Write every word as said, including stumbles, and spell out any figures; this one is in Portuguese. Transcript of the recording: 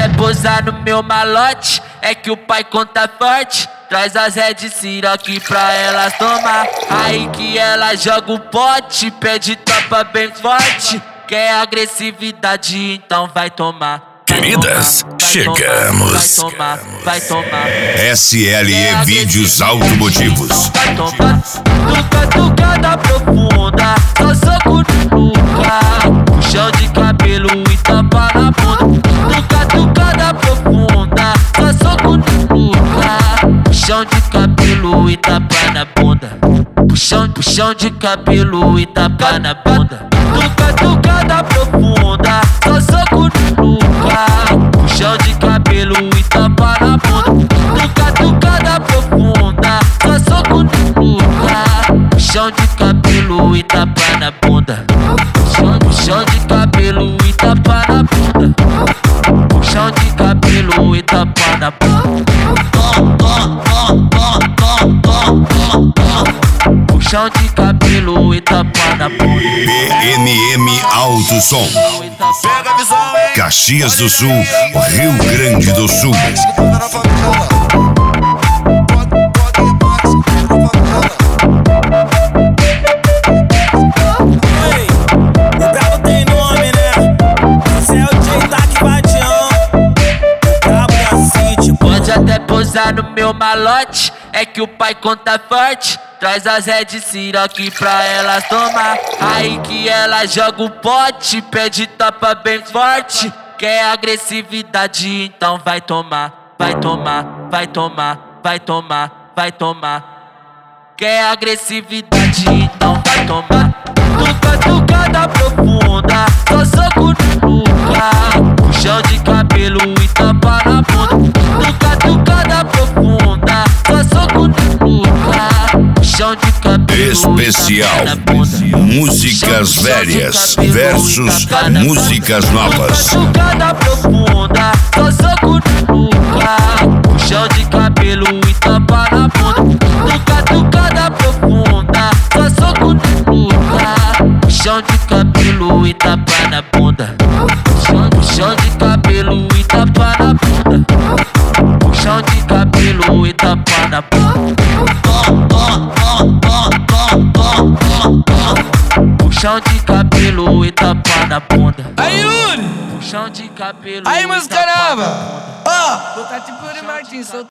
até posar no meu malote, é que o pai conta forte. Traz as Red Siroc pra elas tomar. Aí que ela joga o pote, pede topa bem forte. Quer agressividade, então vai tomar. Queridas, chegamos. Vai tomar, vai tomar. S L E Vídeos Automotivos. Vai tomar. Tuca, tucada profunda, só soco no lugar. Puxão de cabelo e tapa na bunda. Tuca, tucada profunda, só soco no lugar. Puxão de cabelo e tapa na bunda. Puxão, puxão de cabelo e tapa na bunda. Tuca, tucada profunda, só soco no lugar. Puxão de cabelo e tapa na bunda. Tuca, tucada profunda, só soco no lugar. Puxão de cabelo e tapa na bunda. Puxão, puxão de cabelo e tapa na bunda. Puxão de cabelo e tapa na bunda. Puxão de cabelo e tapa na bunda. P M M Alto Som. Caxias do Sul, Rio Grande do Sul. Pode até posar no meu malote, é que o pai conta forte. Traz as Red Siroc pra elas tomar. Aí que ela joga o pote, pede topa bem forte. Quer agressividade, então vai tomar. Vai tomar, vai tomar, vai tomar, vai tomar. Quer agressividade, então vai tomar. Tuca, tucada profunda, só soco no lugar. Puxão de cabelo e tapa na bunda. Tuca, tucada profunda, só soco no lugar. Puxão de cabelo Especial e tapa na bunda. Músicas velhas versus músicas novas. Tuca, tucada profunda, só soco no lugar. Puxão de cabelo e tapa na bunda. Tuca, tucada profunda, só soco no lugar. Puxão de cabelo e tapa na bunda. Puxão, puxão de cabelo e tapa na bunda. Puxão de cabelo e tapa na bunda. Puxão de cabelo e tapa na bunda. Aí, Yuri! Puxão de cabelo Aí, e meus tapa na caramba! bunda. Ó, vou tá tipo Yuri Martins, soltando.